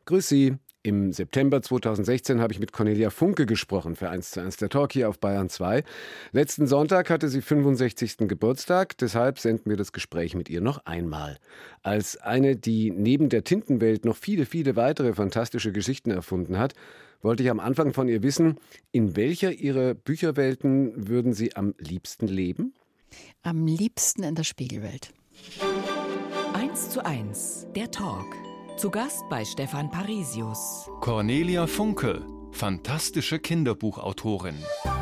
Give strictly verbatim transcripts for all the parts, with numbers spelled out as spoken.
Grüß Sie. Im September zweitausendsechzehn habe ich mit Cornelia Funke gesprochen für eins zu eins der Talk hier auf Bayern zwei. Letzten Sonntag hatte sie fünfundsechzigsten Geburtstag, deshalb senden wir das Gespräch mit ihr noch einmal. Als eine, die neben der Tintenwelt noch viele, viele weitere fantastische Geschichten erfunden hat, wollte ich am Anfang von ihr wissen, in welcher ihrer Bücherwelten würden Sie am liebsten leben? Am liebsten in der Spiegelwelt. eins zu eins, der Talk. Zu Gast bei Stefan Parisius. Cornelia Funke, fantastische Kinderbuchautorin.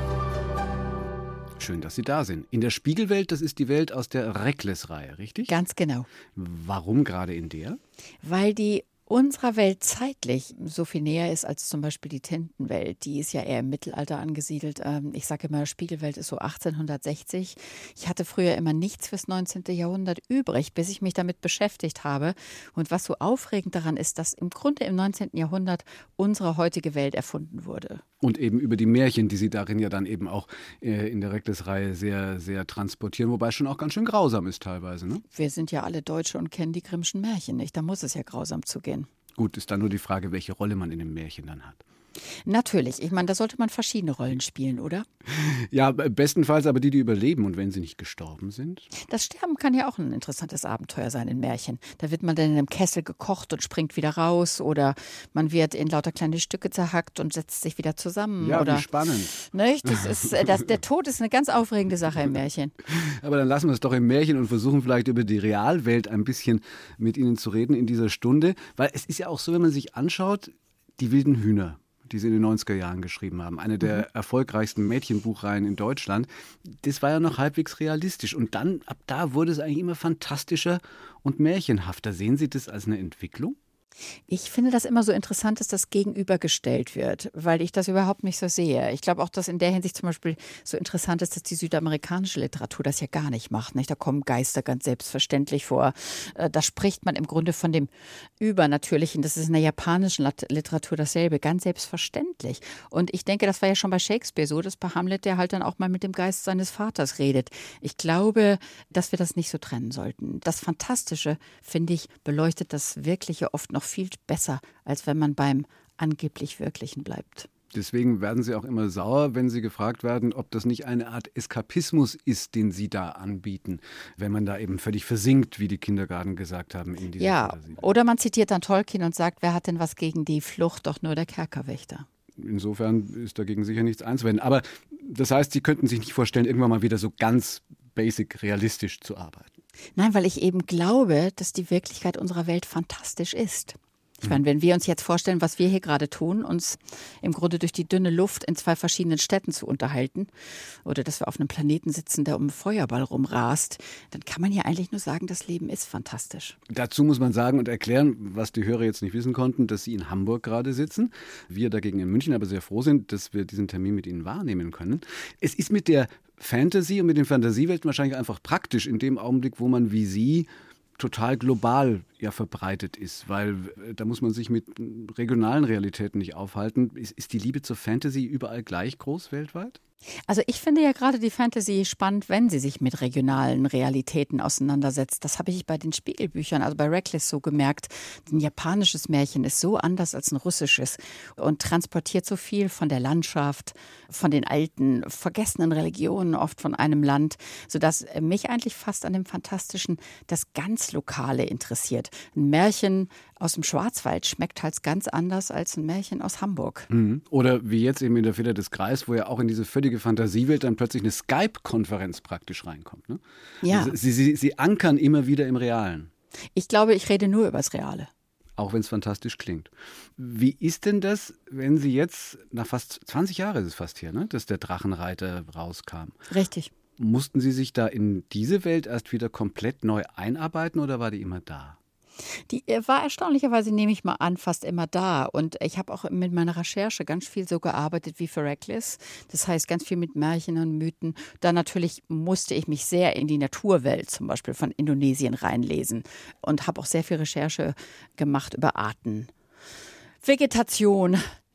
Schön, dass Sie da sind. In der Spiegelwelt, das ist die Welt aus der Reckless-Reihe, richtig? Ganz genau. Warum gerade in der? Weil die unserer Welt zeitlich so viel näher ist als zum Beispiel die Tintenwelt. Die ist ja eher im Mittelalter angesiedelt. Ich sage immer, Spiegelwelt ist so achtzehnhundertsechzig. Ich hatte früher immer nichts fürs neunzehnten Jahrhundert übrig, bis ich mich damit beschäftigt habe. Und was so aufregend daran ist, dass im Grunde im neunzehnten Jahrhundert unsere heutige Welt erfunden wurde. Und eben über die Märchen, die Sie darin ja dann eben auch äh, in der Reckless-Reihe sehr, sehr transportieren, wobei es schon auch ganz schön grausam ist teilweise, ne? Wir sind ja alle Deutsche und kennen die Grimmschen Märchen nicht. Da muss es ja grausam zugehen. Gut, ist dann nur die Frage, welche Rolle man in dem Märchen dann hat. Natürlich. Ich meine, da sollte man verschiedene Rollen spielen, oder? Ja, bestenfalls aber die, die überleben und wenn sie nicht gestorben sind. Das Sterben kann ja auch ein interessantes Abenteuer sein in Märchen. Da wird man dann in einem Kessel gekocht und springt wieder raus oder man wird in lauter kleine Stücke zerhackt und setzt sich wieder zusammen. Ja, oder, wie spannend. Nicht? Das ist, das, der Tod ist eine ganz aufregende Sache im Märchen. Aber dann lassen wir es doch im Märchen und versuchen vielleicht über die Realwelt ein bisschen mit Ihnen zu reden in dieser Stunde. Weil es ist ja auch so, wenn man sich anschaut, die wilden Hühner, die Sie in den neunziger Jahren geschrieben haben. Eine der mhm. erfolgreichsten Mädchenbuchreihen in Deutschland. Das war ja noch halbwegs realistisch. Und dann, ab da wurde es eigentlich immer fantastischer und märchenhafter. Sehen Sie das als eine Entwicklung? Ich finde das immer so interessant, dass das gegenübergestellt wird, weil ich das überhaupt nicht so sehe. Ich glaube auch, dass in der Hinsicht zum Beispiel so interessant ist, dass die südamerikanische Literatur das ja gar nicht macht. Nicht? Da kommen Geister ganz selbstverständlich vor. Da spricht man im Grunde von dem Übernatürlichen. Das ist in der japanischen Literatur dasselbe, ganz selbstverständlich. Und ich denke, das war ja schon bei Shakespeare so, dass bei Hamlet der halt dann auch mal mit dem Geist seines Vaters redet. Ich glaube, dass wir das nicht so trennen sollten. Das Fantastische, finde ich, beleuchtet das Wirkliche oft noch viel besser, als wenn man beim angeblich Wirklichen bleibt. Deswegen werden Sie auch immer sauer, wenn Sie gefragt werden, ob das nicht eine Art Eskapismus ist, den Sie da anbieten, wenn man da eben völlig versinkt, wie die Kindergarten gesagt haben. In dieser ja, Fantasie. Oder man zitiert dann Tolkien und sagt, wer hat denn was gegen die Flucht? Doch nur der Kerkerwächter. Insofern ist dagegen sicher nichts einzuwenden. Aber das heißt, Sie könnten sich nicht vorstellen, irgendwann mal wieder so ganz basic realistisch zu arbeiten. Nein, weil ich eben glaube, dass die Wirklichkeit unserer Welt fantastisch ist. Ich meine, wenn wir uns jetzt vorstellen, was wir hier gerade tun, uns im Grunde durch die dünne Luft in zwei verschiedenen Städten zu unterhalten oder dass wir auf einem Planeten sitzen, der um einen Feuerball rumrast, dann kann man ja eigentlich nur sagen, das Leben ist fantastisch. Dazu muss man sagen und erklären, was die Hörer jetzt nicht wissen konnten, dass Sie in Hamburg gerade sitzen. Wir dagegen in München aber sehr froh sind, dass wir diesen Termin mit Ihnen wahrnehmen können. Es ist mit der Fantasy und mit den Fantasiewelten wahrscheinlich einfach praktisch in dem Augenblick, wo man wie Sie total global ja verbreitet ist, weil äh, da muss man sich mit regionalen Realitäten nicht aufhalten. Ist, ist die Liebe zur Fantasy überall gleich groß weltweit? Also ich finde ja gerade die Fantasy spannend, wenn sie sich mit regionalen Realitäten auseinandersetzt. Das habe ich bei den Spiegelbüchern, also bei Reckless so gemerkt. Ein japanisches Märchen ist so anders als ein russisches und transportiert so viel von der Landschaft, von den alten, vergessenen Religionen oft von einem Land, sodass mich eigentlich fast an dem Fantastischen das ganz Lokale interessiert. Ein Märchen aus dem Schwarzwald schmeckt halt ganz anders als ein Märchen aus Hamburg. Mhm. Oder wie jetzt eben in der Feder des Greis, wo ja auch in diese völlige Fantasiewelt dann plötzlich eine Skype-Konferenz praktisch reinkommt. Ne? Ja. Also sie, sie, sie ankern immer wieder im Realen. Ich glaube, ich rede nur über das Reale. Auch wenn es fantastisch klingt. Wie ist denn das, wenn Sie jetzt, nach fast zwanzig Jahren ist es fast hier, ne, dass der Drachenreiter rauskam? Richtig. Mussten Sie sich da in diese Welt erst wieder komplett neu einarbeiten oder war die immer da? Die war erstaunlicherweise, nehme ich mal an, fast immer da. Und ich habe auch mit meiner Recherche ganz viel so gearbeitet wie für Reckless. Das heißt, ganz viel mit Märchen und Mythen. Da natürlich musste ich mich sehr in die Naturwelt zum Beispiel von Indonesien reinlesen. Und habe auch sehr viel Recherche gemacht über Arten, Vegetation,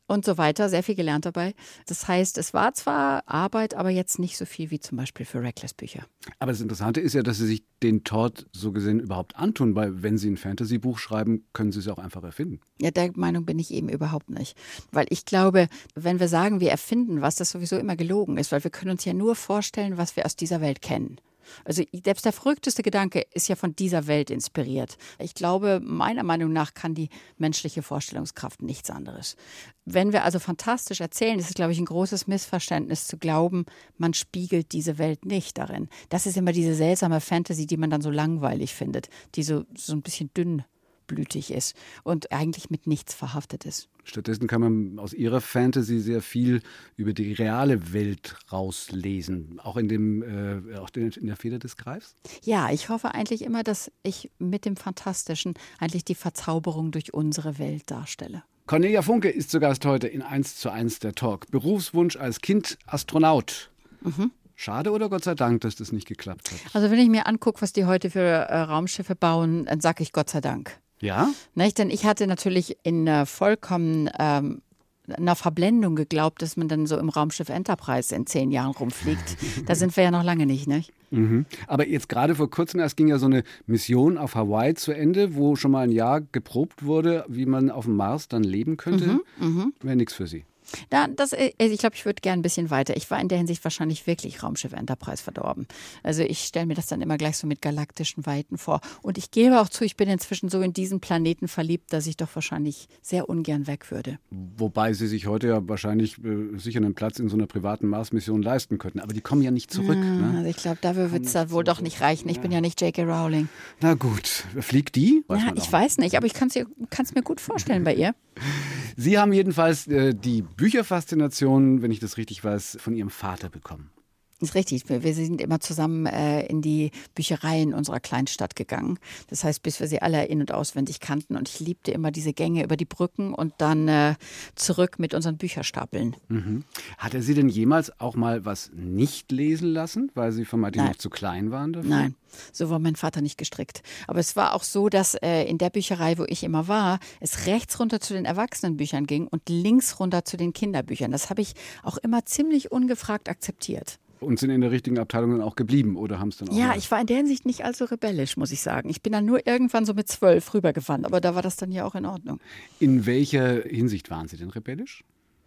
und so weiter, sehr viel gelernt dabei. Das heißt, es war zwar Arbeit, aber jetzt nicht so viel wie zum Beispiel für Reckless-Bücher. Aber das Interessante ist ja, dass Sie sich den Tod so gesehen überhaupt antun, weil wenn Sie ein Fantasy-Buch schreiben, können Sie es auch einfach erfinden. Ja, der Meinung bin ich eben überhaupt nicht. Weil ich glaube, wenn wir sagen, wir erfinden was, das sowieso immer gelogen ist, weil wir können uns ja nur vorstellen, was wir aus dieser Welt kennen. Also selbst der verrückteste Gedanke ist ja von dieser Welt inspiriert. Ich glaube, meiner Meinung nach kann die menschliche Vorstellungskraft nichts anderes. Wenn wir also fantastisch erzählen, ist es, glaube ich, ein großes Missverständnis zu glauben, man spiegelt diese Welt nicht darin. Das ist immer diese seltsame Fantasy, die man dann so langweilig findet, die so, so ein bisschen dünnblütig ist und eigentlich mit nichts verhaftet ist. Stattdessen kann man aus Ihrer Fantasy sehr viel über die reale Welt rauslesen, auch in, dem, äh, auch in der Feder des Greifs? Ja, ich hoffe eigentlich immer, dass ich mit dem Fantastischen eigentlich die Verzauberung durch unsere Welt darstelle. Cornelia Funke ist zu Gast heute in eins zu eins der Talk. Berufswunsch als Kind Astronaut. Mhm. Schade oder Gott sei Dank, dass das nicht geklappt hat? Also wenn ich mir angucke, was die heute für äh, Raumschiffe bauen, dann sage ich Gott sei Dank. Ja? Nicht? Denn ich hatte natürlich in äh, vollkommen ähm, einer Verblendung geglaubt, dass man dann so im Raumschiff Enterprise in zehn Jahren rumfliegt. Da sind wir ja noch lange nicht, nicht? Mhm. Aber jetzt gerade vor kurzem erst ging ja so eine Mission auf Hawaii zu Ende, wo schon mal ein Jahr geprobt wurde, wie man auf dem Mars dann leben könnte. Mhm, Wäre nichts für Sie. Ja, das, ich glaube, ich würde gerne ein bisschen weiter. Ich war in der Hinsicht wahrscheinlich wirklich Raumschiff Enterprise verdorben. Also ich stelle mir das dann immer gleich so mit galaktischen Weiten vor. Und ich gebe auch zu, ich bin inzwischen so in diesen Planeten verliebt, dass ich doch wahrscheinlich sehr ungern weg würde. Wobei Sie sich heute ja wahrscheinlich äh, sicher einen Platz in so einer privaten Mars-Mission leisten könnten. Aber die kommen ja nicht zurück. Ja, ne? Also ich glaube, dafür wird es da wohl doch nicht reichen. Ich bin ja nicht J K. Rowling. Na gut, fliegt die? Weiß ja, ich weiß nicht, aber ich kann es mir gut vorstellen bei ihr. Sie haben jedenfalls äh, die Bücherfaszination, wenn ich das richtig weiß, von Ihrem Vater bekommen. Das ist richtig. Wir sind immer zusammen äh, in die Büchereien unserer Kleinstadt gegangen. Das heißt, bis wir sie alle in- und auswendig kannten. Und ich liebte immer diese Gänge über die Brücken und dann äh, zurück mit unseren Bücherstapeln. Mhm. Hat er Sie denn jemals auch mal was nicht lesen lassen, weil Sie vermeintlich noch zu klein waren dafür? Nein, so war mein Vater nicht gestrickt. Aber es war auch so, dass äh, in der Bücherei, wo ich immer war, es rechts runter zu den Erwachsenenbüchern ging und links runter zu den Kinderbüchern. Das habe ich auch immer ziemlich ungefragt akzeptiert. Und sind in der richtigen Abteilung dann auch geblieben oder haben es dann auch? Ja, mal? ich war in der Hinsicht nicht allzu rebellisch, muss ich sagen. Ich bin dann nur irgendwann so mit zwölf rübergefahren, aber da war das dann ja auch in Ordnung. In welcher Hinsicht waren Sie denn rebellisch?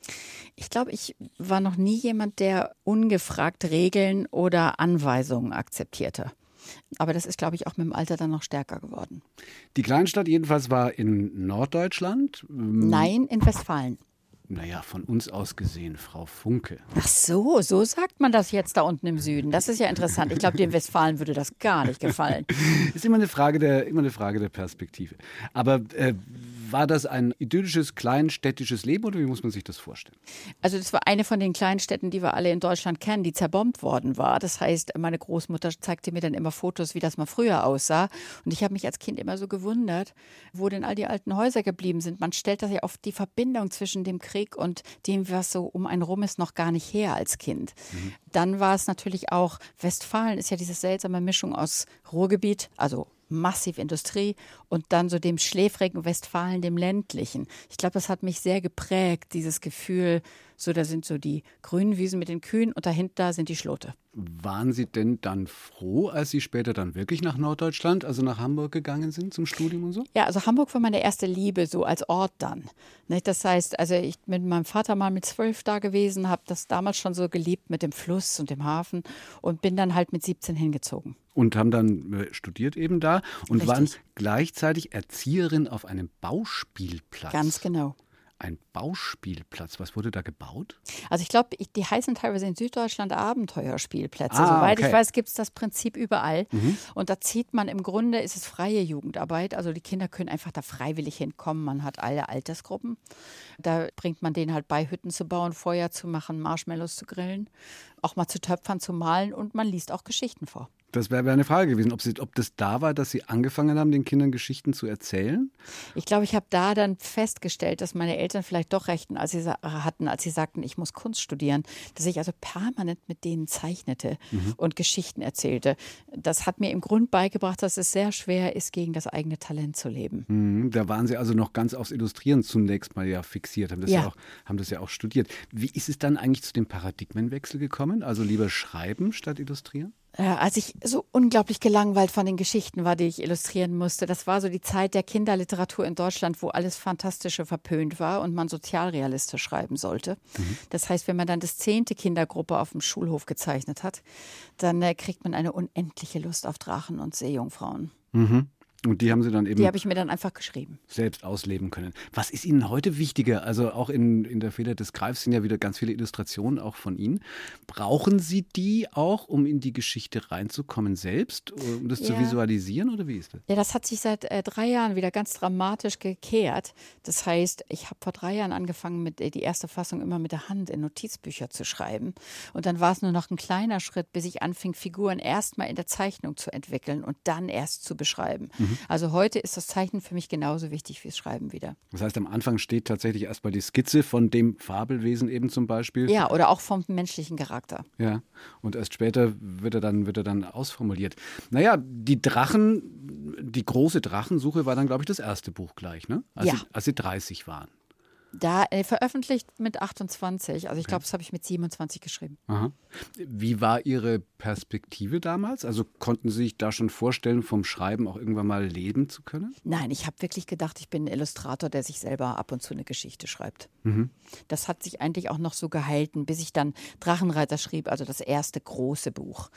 Ich glaube, ich war noch nie jemand, der ungefragt Regeln oder Anweisungen akzeptierte. Aber das ist, glaube ich, auch mit dem Alter dann noch stärker geworden. Die Kleinstadt jedenfalls war in Norddeutschland? Nein, in Westfalen. Naja, von uns aus gesehen, Frau Funke. Ach so, so sagt man das jetzt da unten im Süden. Das ist ja interessant. Ich glaube, dem Westfalen würde das gar nicht gefallen. Ist immer eine Frage der, immer eine Frage der Perspektive. Aber äh, war das ein idyllisches, kleinstädtisches Leben oder wie muss man sich das vorstellen? Also das war eine von den kleinen Städten, die wir alle in Deutschland kennen, die zerbombt worden war. Das heißt, meine Großmutter zeigte mir dann immer Fotos, wie das mal früher aussah. Und ich habe mich als Kind immer so gewundert, wo denn all die alten Häuser geblieben sind. Man stellt das ja oft die Verbindung zwischen dem Krieg und dem, was so um einen rum ist, noch gar nicht her als Kind. Mhm. Dann war es natürlich auch, Westfalen ist ja diese seltsame Mischung aus Ruhrgebiet, also massiv Industrie und dann so dem schläfrigen Westfalen, dem ländlichen. Ich glaube, das hat mich sehr geprägt, dieses Gefühl, so da sind so die grünen Wiesen mit den Kühen und dahinter sind die Schlote. Waren Sie denn dann froh, als Sie später dann wirklich nach Norddeutschland, also nach Hamburg gegangen sind zum Studium und so? Ja, also Hamburg war meine erste Liebe, so als Ort dann. Das heißt, also ich bin mit meinem Vater mal mit zwölf da gewesen, habe das damals schon so geliebt mit dem Fluss und dem Hafen und bin dann halt mit siebzehn hingezogen. Und haben dann äh, studiert eben da und Richtig. waren gleichzeitig Erzieherin auf einem Bauspielplatz. Ganz genau. Ein Bauspielplatz. Was wurde da gebaut? Also ich glaube, die heißen teilweise in Süddeutschland Abenteuerspielplätze. Ah, Soweit okay. ich weiß, gibt es das Prinzip überall. Mhm. Und da zieht man im Grunde, ist es freie Jugendarbeit. Also die Kinder können einfach da freiwillig hinkommen. Man hat alle Altersgruppen. Da bringt man denen halt bei, Hütten zu bauen, Feuer zu machen, Marshmallows zu grillen, auch mal zu töpfern, zu malen und man liest auch Geschichten vor. Das wäre wär eine Frage gewesen, ob, Sie, ob das da war, dass Sie angefangen haben, den Kindern Geschichten zu erzählen? Ich glaube, ich habe da dann festgestellt, dass meine Eltern vielleicht doch recht als sie hatten, als sie sagten, ich muss Kunst studieren, dass ich also permanent mit denen zeichnete mhm. und Geschichten erzählte. Das hat mir im Grund beigebracht, dass es sehr schwer ist, gegen das eigene Talent zu leben. Mhm, da waren Sie also noch ganz aufs Illustrieren zunächst mal ja fixiert, haben das ja. Ja auch, haben das ja auch studiert. Wie ist es dann eigentlich zu dem Paradigmenwechsel gekommen? Also lieber schreiben statt illustrieren? Als ich so unglaublich gelangweilt von den Geschichten war, die ich illustrieren musste, das war so die Zeit der Kinderliteratur in Deutschland, wo alles Fantastische verpönt war und man sozialrealistisch schreiben sollte. Mhm. Das heißt, wenn man dann das zehnte Kindergruppe auf dem Schulhof gezeichnet hat, dann äh, kriegt man eine unendliche Lust auf Drachen und Seejungfrauen. Mhm. Und die haben Sie dann eben... Die habe ich mir dann einfach geschrieben. Selbst ausleben können. Was ist Ihnen heute wichtiger? Also auch in, in der Feder des Greifs sind ja wieder ganz viele Illustrationen auch von Ihnen. Brauchen Sie die auch, um in die Geschichte reinzukommen selbst, um das ja. zu visualisieren oder wie ist das? Ja, das hat sich seit äh, drei Jahren wieder ganz dramatisch gekehrt. Das heißt, ich habe vor drei Jahren angefangen, mit, äh, die erste Fassung immer mit der Hand in Notizbücher zu schreiben. Und dann war es nur noch ein kleiner Schritt, bis ich anfing, Figuren erstmal in der Zeichnung zu entwickeln und dann erst zu beschreiben. Mhm. Also heute ist das Zeichnen für mich genauso wichtig wie das Schreiben wieder. Das heißt, am Anfang steht tatsächlich erstmal die Skizze von dem Fabelwesen eben zum Beispiel. Ja, oder auch vom menschlichen Charakter. Ja, und erst später wird er dann, wird er dann ausformuliert. Naja, die Drachen, die große Drachensuche war dann, glaube ich, das erste Buch gleich, ne? Als, ja. Sie, als Sie dreißig waren. Da äh, veröffentlicht mit achtundzwanzig, also ich glaube, das habe ich mit siebenundzwanzig geschrieben. Aha. Wie war Ihre Perspektive damals? Also konnten Sie sich da schon vorstellen, vom Schreiben auch irgendwann mal leben zu können? Nein, ich habe wirklich gedacht, ich bin ein Illustrator, der sich selber ab und zu eine Geschichte schreibt. Mhm. Das hat sich eigentlich auch noch so gehalten, bis ich dann Drachenreiter schrieb, also das erste große Buch.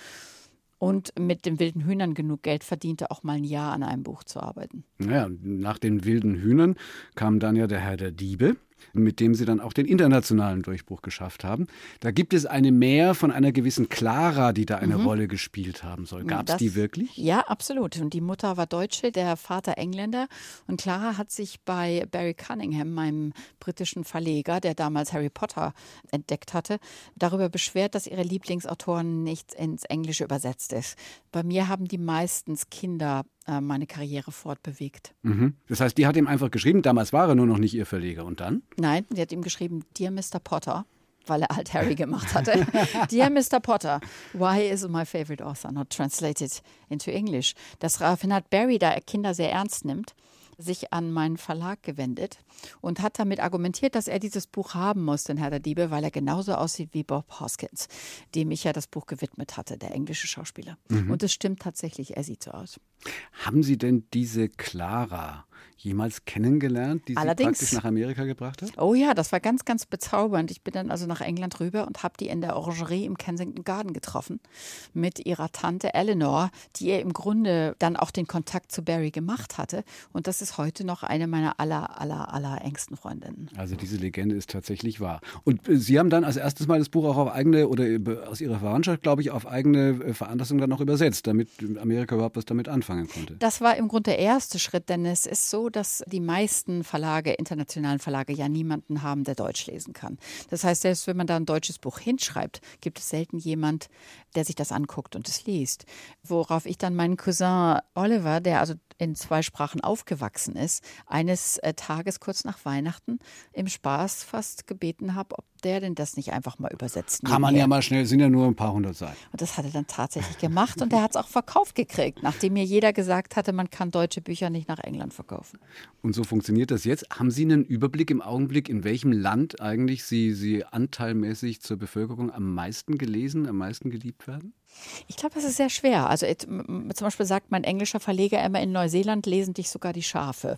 Und mit den wilden Hühnern genug Geld verdiente, auch mal ein Jahr an einem Buch zu arbeiten. Naja, nach den wilden Hühnern kam dann ja der Herr der Diebe, mit dem Sie dann auch den internationalen Durchbruch geschafft haben. Da gibt es eine Mär von einer gewissen Clara, die da eine mhm. Rolle gespielt haben soll. Gab es die wirklich? Ja, absolut. Und die Mutter war Deutsche, der Vater Engländer. Und Clara hat sich bei Barry Cunningham, meinem britischen Verleger, der damals Harry Potter entdeckt hatte, darüber beschwert, dass ihre Lieblingsautoren nicht ins Englische übersetzt ist. Bei mir haben die meistens Kinder äh, meine Karriere fortbewegt. Mhm. Das heißt, die hat ihm einfach geschrieben, damals war er nur noch nicht ihr Verleger. Und dann? Nein, sie hat ihm geschrieben, Dear Mister Potter, weil er halt Harry gemacht hatte. Dear Mister Potter, why is my favorite author not translated into English? Daraufhin hat Barry, da er Kinder sehr ernst nimmt, sich an meinen Verlag gewendet und hat damit argumentiert, dass er dieses Buch haben muss, den Herr der Diebe, weil er genauso aussieht wie Bob Hoskins, dem ich ja das Buch gewidmet hatte, der englische Schauspieler. Mhm. Und es stimmt tatsächlich, er sieht so aus. Haben Sie denn diese Clara jemals kennengelernt, die Allerdings. Sie praktisch nach Amerika gebracht hat? Oh ja, das war ganz, ganz bezaubernd. Ich bin dann also nach England rüber und habe die in der Orangerie im Kensington Garden getroffen mit ihrer Tante Eleanor, die ihr im Grunde dann auch den Kontakt zu Barry gemacht hatte. Und das ist heute noch eine meiner aller, aller, aller engsten Freundinnen. Also diese Legende ist tatsächlich wahr. Und Sie haben dann als erstes Mal das Buch auch auf eigene, oder aus Ihrer Verwandtschaft, glaube ich, auf eigene Veranlassung dann noch übersetzt, damit Amerika überhaupt was damit anfangen konnte. Das war im Grunde der erste Schritt, denn es ist so, dass die meisten Verlage, internationalen Verlage, ja niemanden haben, der Deutsch lesen kann. Das heißt, selbst wenn man da ein deutsches Buch hinschreibt, gibt es selten jemand, der sich das anguckt und es liest. Worauf ich dann meinen Cousin Oliver, der also in zwei Sprachen aufgewachsen ist, eines äh, Tages kurz nach Weihnachten im Spaß fast gebeten habe, ob der denn das nicht einfach mal übersetzt. Kann man ja mal schnell, sind ja nur ein paar hundert Seiten. Und das hat er dann tatsächlich gemacht und er hat es auch verkauft gekriegt, nachdem mir jeder gesagt hatte, man kann deutsche Bücher nicht nach England verkaufen. Und so funktioniert das jetzt. Haben Sie einen Überblick im Augenblick, in welchem Land eigentlich Sie, Sie anteilmäßig zur Bevölkerung am meisten gelesen, am meisten geliebt werden? Ich glaube, das ist sehr schwer. Also et, zum Beispiel sagt mein englischer Verleger immer, in Neuseeland lesen dich sogar die Schafe.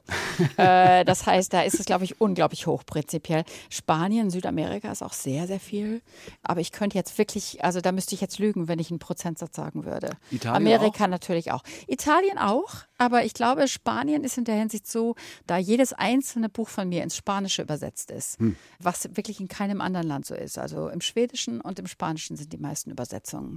äh, das heißt, da ist es, glaube ich, unglaublich hoch prinzipiell. Spanien, Südamerika ist auch sehr, sehr viel. Aber ich könnte jetzt wirklich, also da müsste ich jetzt lügen, wenn ich einen Prozentsatz sagen würde. Italien Amerika auch? Natürlich auch. Italien auch, aber ich glaube, Spanien ist in der Hinsicht so, da jedes einzelne Buch von mir ins Spanische übersetzt ist, hm. was wirklich in keinem anderen Land so ist. Also im Schwedischen und im Spanischen sind die meisten Übersetzungen.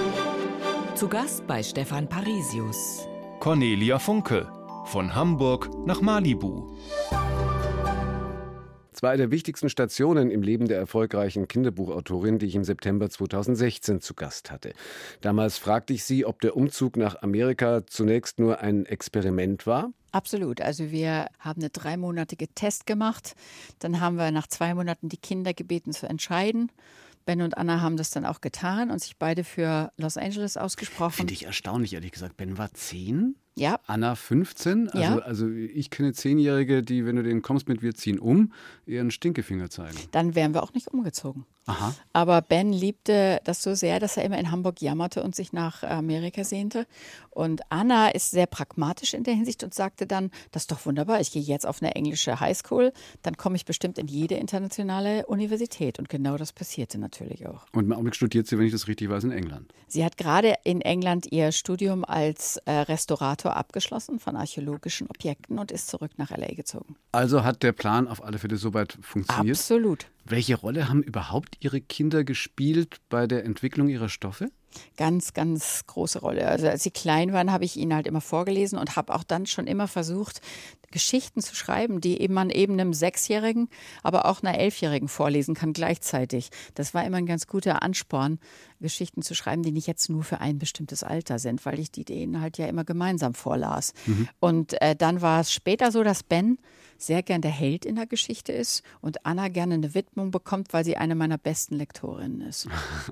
Zu Gast bei Stefan Parisius. Cornelia Funke, von Hamburg nach Malibu. Zwei der wichtigsten Stationen im Leben der erfolgreichen Kinderbuchautorin, die ich im September zweitausendsechzehn zu Gast hatte. Damals fragte ich sie, ob der Umzug nach Amerika zunächst nur ein Experiment war. Absolut. Also wir haben eine dreimonatige Test gemacht. Dann haben wir nach zwei Monaten die Kinder gebeten zu entscheiden. Ben und Anna haben das dann auch getan und sich beide für Los Angeles ausgesprochen. Finde ich erstaunlich, ehrlich gesagt. Ben war zehn? Ja. Anna fünfzehn? Also, Ja. also ich kenne Zehnjährige, die, wenn du denen kommst mit wir ziehen um, eher einen Stinkefinger zeigen. Dann wären wir auch nicht umgezogen. Aha. Aber Ben liebte das so sehr, dass er immer in Hamburg jammerte und sich nach Amerika sehnte. Und Anna ist sehr pragmatisch in der Hinsicht und sagte dann, das ist doch wunderbar, ich gehe jetzt auf eine englische Highschool, dann komme ich bestimmt in jede internationale Universität. Und genau das passierte natürlich auch. Und im Augenblick studiert sie, wenn ich das richtig weiß, in England. Sie hat gerade in England ihr Studium als äh, Restaurator abgeschlossen von archäologischen Objekten und ist zurück nach L A gezogen. Also hat der Plan auf alle Fälle soweit funktioniert. Absolut. Welche Rolle haben überhaupt Ihre Kinder gespielt bei der Entwicklung ihrer Stoffe? Ganz, ganz große Rolle. Also als sie klein waren, habe ich ihnen halt immer vorgelesen und habe auch dann schon immer versucht, Geschichten zu schreiben, die eben man eben einem Sechsjährigen, aber auch einer Elfjährigen vorlesen kann gleichzeitig. Das war immer ein ganz guter Ansporn, Geschichten zu schreiben, die nicht jetzt nur für ein bestimmtes Alter sind, weil ich die denen halt ja immer gemeinsam vorlas. Mhm. Und äh, dann war es später so, dass Ben sehr gern der Held in der Geschichte ist und Anna gerne eine Widmung bekommt, weil sie eine meiner besten Lektorinnen ist.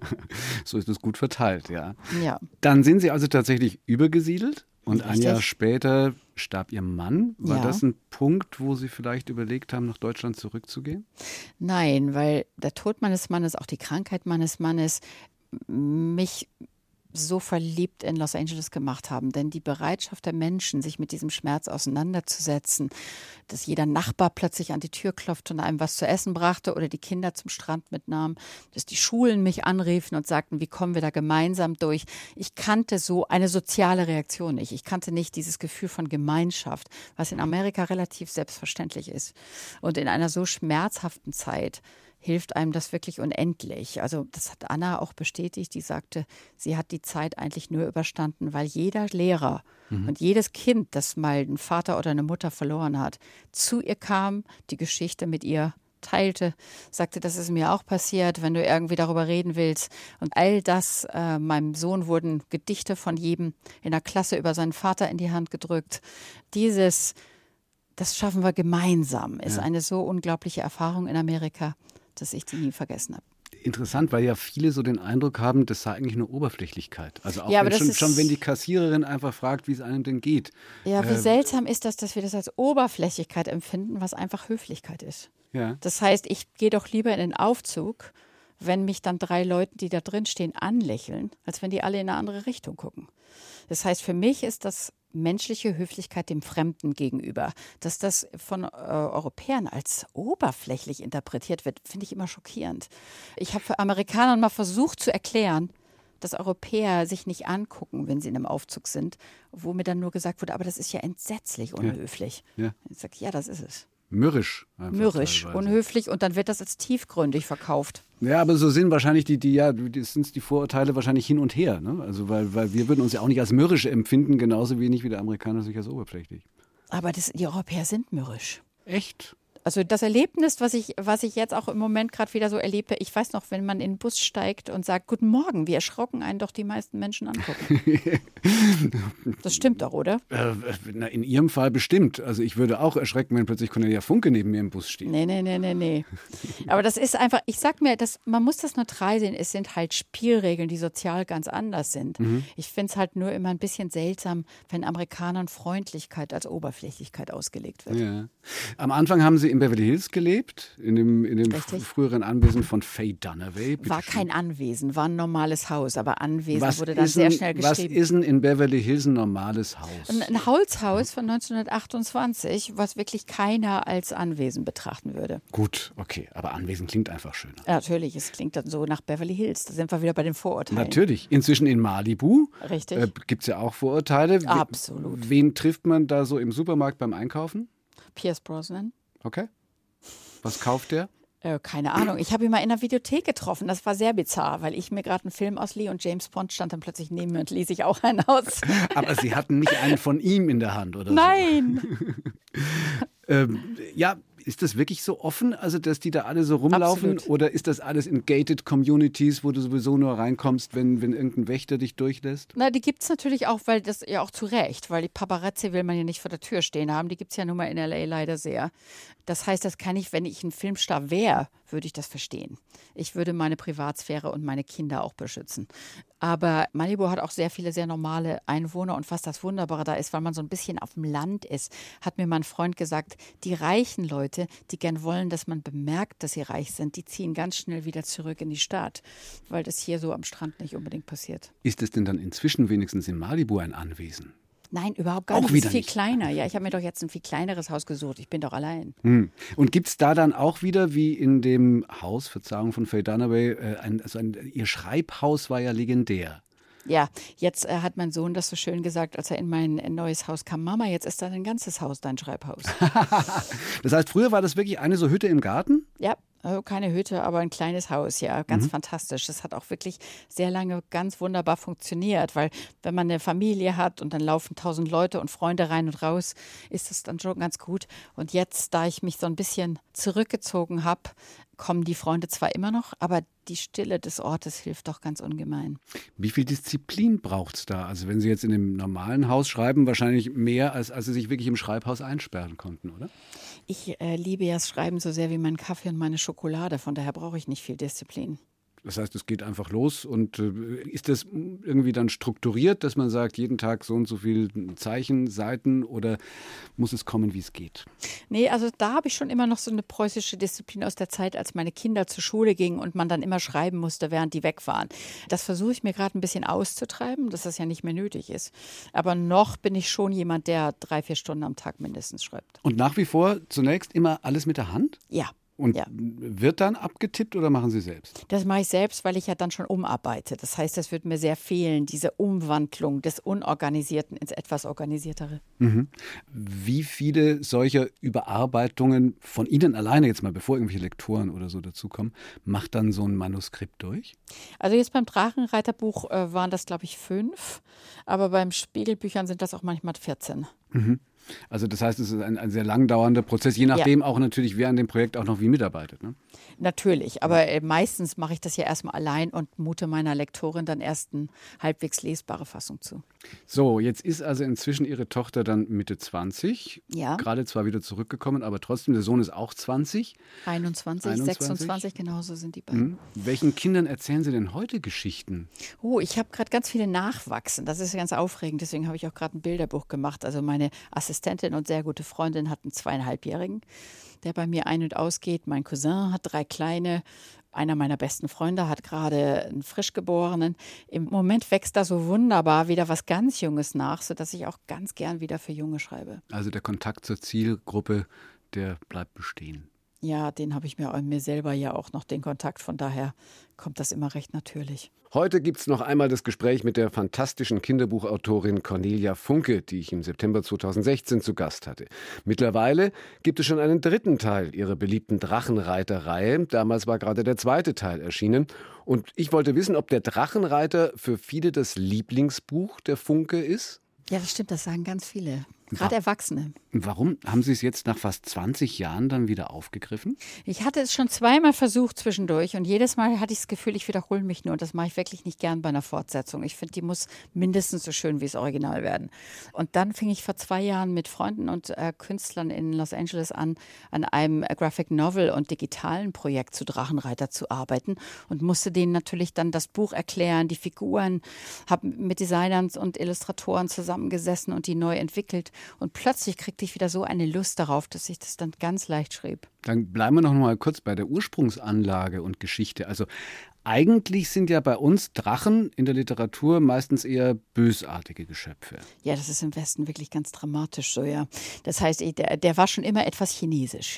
So ist es gut verteilt, ja. Ja. Dann sind Sie also tatsächlich übergesiedelt und Richtig. ein Jahr später starb Ihr Mann. War Ja. das ein Punkt, wo Sie vielleicht überlegt haben, nach Deutschland zurückzugehen? Nein, weil der Tod meines Mannes, auch die Krankheit meines Mannes, mich so verliebt in Los Angeles gemacht haben. Denn die Bereitschaft der Menschen, sich mit diesem Schmerz auseinanderzusetzen, dass jeder Nachbar plötzlich an die Tür klopfte und einem was zu essen brachte oder die Kinder zum Strand mitnahm, dass die Schulen mich anriefen und sagten, wie kommen wir da gemeinsam durch. Ich kannte so eine soziale Reaktion nicht. Ich kannte nicht dieses Gefühl von Gemeinschaft, was in Amerika relativ selbstverständlich ist. Und in einer so schmerzhaften Zeit hilft einem das wirklich unendlich. Also das hat Anna auch bestätigt, die sagte, sie hat die Zeit eigentlich nur überstanden, weil jeder Lehrer mhm. und jedes Kind, das mal einen Vater oder eine Mutter verloren hat, zu ihr kam, die Geschichte mit ihr teilte, sagte, das ist mir auch passiert, wenn du irgendwie darüber reden willst. Und all das, äh, meinem Sohn wurden Gedichte von jedem in der Klasse über seinen Vater in die Hand gedrückt. Dieses, das schaffen wir gemeinsam, ist ja. eine so unglaubliche Erfahrung in Amerika, dass ich die nie vergessen habe. Interessant, weil ja viele so den Eindruck haben, das sei eigentlich nur Oberflächlichkeit. Also auch ja, wenn schon, ist, schon, wenn die Kassiererin einfach fragt, wie es einem denn geht. Ja, wie äh, seltsam ist das, dass wir das als Oberflächlichkeit empfinden, was einfach Höflichkeit ist. Ja. Das heißt, ich gehe doch lieber in den Aufzug, wenn mich dann drei Leute, die da drin stehen, anlächeln, als wenn die alle in eine andere Richtung gucken. Das heißt, für mich ist das menschliche Höflichkeit dem Fremden gegenüber. Dass das von äh, Europäern als oberflächlich interpretiert wird, finde ich immer schockierend. Ich habe für Amerikanern mal versucht zu erklären, dass Europäer sich nicht angucken, wenn sie in einem Aufzug sind, wo mir dann nur gesagt wurde, aber das ist ja entsetzlich unhöflich. Ja. Ja. Ich sage, ja, das ist es. Mürrisch. Mürrisch, teilweise. unhöflich und dann wird das als tiefgründig verkauft. Ja, aber so sind wahrscheinlich die, die ja, das sind die Vorurteile wahrscheinlich hin und her. Ne? Also weil, weil wir würden uns ja auch nicht als mürrisch empfinden, genauso wenig wie der Amerikaner sich als oberflächlich. Aber das, die Europäer sind mürrisch. Echt? Also das Erlebnis, was ich, was ich jetzt auch im Moment gerade wieder so erlebe, ich weiß noch, wenn man in den Bus steigt und sagt, guten Morgen, wie erschrocken einen doch die meisten Menschen angucken. Das stimmt doch, oder? Äh, na, in Ihrem Fall bestimmt. Also ich würde auch erschrecken, wenn plötzlich Cornelia Funke neben mir im Bus steht. Nee, nee, nee, nee, nee. Aber das ist einfach, ich sag mir, das, man muss das neutral sehen, es sind halt Spielregeln, die sozial ganz anders sind. Mhm. Ich finde es halt nur immer ein bisschen seltsam, wenn Amerikanern Freundlichkeit als Oberflächlichkeit ausgelegt wird. Ja. Am Anfang haben Sie in Beverly Hills gelebt, in dem, in dem früheren Anwesen von Faye Dunaway. Bitte war schön. Kein Anwesen, war ein normales Haus, aber Anwesen was wurde dann sehr ein, schnell geschrieben. Was ist denn in Beverly Hills ein normales Haus? Ein, ein Holzhaus von neunzehnhundertachtundzwanzig, was wirklich keiner als Anwesen betrachten würde. Gut, okay, aber Anwesen klingt einfach schöner. Ja, natürlich, es klingt dann so nach Beverly Hills, da sind wir wieder bei den Vorurteilen. Natürlich, inzwischen in Malibu Richtig. äh, gibt es ja auch Vorurteile. Absolut. Wen trifft man da so im Supermarkt beim Einkaufen? Pierce Brosnan. Okay. Was kauft der? Äh, keine Ahnung. Ich habe ihn mal in der Videothek getroffen. Das war sehr bizarr, weil ich mir gerade einen Film auslieh und James Bond stand dann plötzlich neben mir und ließ sich auch einen aus. Aber Sie hatten nicht einen von ihm in der Hand, oder? Nein. So? ähm, ja, Ist das wirklich so offen, also dass die da alle so rumlaufen? Absolut. Oder ist das alles in gated Communities, wo du sowieso nur reinkommst, wenn, wenn irgendein Wächter dich durchlässt? Na, die gibt es natürlich auch, weil das ja auch zu Recht, weil die Paparazzi will man ja nicht vor der Tür stehen haben. Die gibt es ja nun mal in L A leider sehr. Das heißt, das kann ich, wenn ich ein Filmstar wäre, würde ich das verstehen. Ich würde meine Privatsphäre und meine Kinder auch beschützen. Aber Malibu hat auch sehr viele sehr normale Einwohner und was das Wunderbare da ist, weil man so ein bisschen auf dem Land ist, hat mir mein Freund gesagt, die reichen Leute, die gern wollen, dass man bemerkt, dass sie reich sind, die ziehen ganz schnell wieder zurück in die Stadt, weil das hier so am Strand nicht unbedingt passiert. Ist es denn dann inzwischen wenigstens in Malibu ein Anwesen? Nein, überhaupt gar Auch nicht. wieder Es ist viel nicht. kleiner. Ja, ich habe mir doch jetzt ein viel kleineres Haus gesucht. Ich bin doch allein. Hm. Und gibt es da dann auch wieder, wie in dem Haus, Verzeihung von Faye Dunaway, äh, ein, also ein, ihr Schreibhaus war ja legendär. Ja, jetzt äh, hat mein Sohn das so schön gesagt, als er in mein äh, neues Haus kam. Mama, jetzt ist da dein ganzes Haus dein Schreibhaus. Das heißt, früher war das wirklich eine so Hütte im Garten? Ja, äh, keine Hütte, aber ein kleines Haus, ja, ganz fantastisch. Das hat auch wirklich sehr lange ganz wunderbar funktioniert, weil wenn man eine Familie hat und dann laufen tausend Leute und Freunde rein und raus, ist das dann schon ganz gut. Und jetzt, da ich mich so ein bisschen zurückgezogen habe, kommen die Freunde zwar immer noch, aber die Stille des Ortes hilft doch ganz ungemein. Wie viel Disziplin braucht es da? Also wenn Sie jetzt in dem normalen Haus schreiben, wahrscheinlich mehr, als, als Sie sich wirklich im Schreibhaus einsperren konnten, oder? Ich äh, liebe ja das Schreiben so sehr wie meinen Kaffee und meine Schokolade, von daher brauche ich nicht viel Disziplin. Das heißt, es geht einfach los und äh, ist das irgendwie dann strukturiert, dass man sagt, jeden Tag so und so viel Zeichen, Seiten oder muss es kommen, wie es geht? Nee, also da habe ich schon immer noch so eine preußische Disziplin aus der Zeit, als meine Kinder zur Schule gingen und man dann immer schreiben musste, während die weg waren. Das versuche ich mir gerade ein bisschen auszutreiben, dass das ja nicht mehr nötig ist. Aber noch bin ich schon jemand, der drei, vier Stunden am Tag mindestens schreibt. Und nach wie vor zunächst immer alles mit der Hand? Ja. Und Ja. wird dann abgetippt oder machen Sie selbst? Das mache ich selbst, weil ich ja dann schon umarbeite. Das heißt, das wird mir sehr fehlen, diese Umwandlung des Unorganisierten ins etwas Organisiertere. Mhm. Wie viele solcher Überarbeitungen von Ihnen alleine, jetzt mal bevor irgendwelche Lektoren oder so dazukommen, macht dann so ein Manuskript durch? Also jetzt beim Drachenreiterbuch äh, waren das, glaube ich, fünf. Aber beim Spiegelbüchern sind das auch manchmal vierzehn. Mhm. Also das heißt, es ist ein, ein sehr langdauernder Prozess, je nachdem auch natürlich, wer an dem Projekt auch noch wie mitarbeitet. Ne? Natürlich, aber äh, meistens mache ich das ja erstmal allein und mute meiner Lektorin dann erst eine halbwegs lesbare Fassung zu. So, jetzt ist also inzwischen Ihre Tochter dann Mitte zwanzig, Ja. gerade zwar wieder zurückgekommen, aber trotzdem, der Sohn ist auch zwanzig. einundzwanzig, einundzwanzig? sechsundzwanzig, genauso sind die beiden. Mhm. Welchen Kindern erzählen Sie denn heute Geschichten? Oh, ich habe gerade ganz viele Nachwachsen. Das ist ganz aufregend. Deswegen habe ich auch gerade ein Bilderbuch gemacht. Also meine Assistentin und sehr gute Freundin hat einen zweieinhalbjährigen, der bei mir ein- und ausgeht. Mein Cousin hat drei kleine. Einer meiner besten Freunde hat gerade einen Frischgeborenen. Im Moment wächst da so wunderbar wieder was ganz Junges nach, sodass ich auch ganz gern wieder für Junge schreibe. Also der Kontakt zur Zielgruppe, der bleibt bestehen. Ja, den habe ich mir, mir selber ja auch noch, den Kontakt. Von daher kommt das immer recht natürlich. Heute gibt es noch einmal das Gespräch mit der fantastischen Kinderbuchautorin Cornelia Funke, die ich im September zweitausendsechzehn zu Gast hatte. Mittlerweile gibt es schon einen dritten Teil ihrer beliebten Drachenreiter-Reihe. Damals war gerade der zweite Teil erschienen. Und ich wollte wissen, ob der Drachenreiter für viele das Lieblingsbuch der Funke ist? Ja, das stimmt, das sagen ganz viele. Gerade Erwachsene. Warum haben Sie es jetzt nach fast zwanzig Jahren dann wieder aufgegriffen? Ich hatte es schon zweimal versucht zwischendurch und jedes Mal hatte ich das Gefühl, ich wiederhole mich nur. Und das mache ich wirklich nicht gern bei einer Fortsetzung. Ich finde, die muss mindestens so schön wie das Original werden. Und dann fing ich vor zwei Jahren mit Freunden und äh, Künstlern in Los Angeles an, an einem äh, Graphic Novel und digitalen Projekt zu Drachenreiter zu arbeiten und musste denen natürlich dann das Buch erklären, die Figuren, habe mit Designern und Illustratoren zusammengesessen und die neu entwickelt. Und plötzlich kriegte ich wieder so eine Lust darauf, dass ich das dann ganz leicht schrieb. Dann bleiben wir noch mal kurz bei der Ursprungsanlage und Geschichte. Also eigentlich sind ja bei uns Drachen in der Literatur meistens eher bösartige Geschöpfe. Ja, das ist im Westen wirklich ganz dramatisch so, ja. Das heißt, der, der war schon immer etwas chinesisch.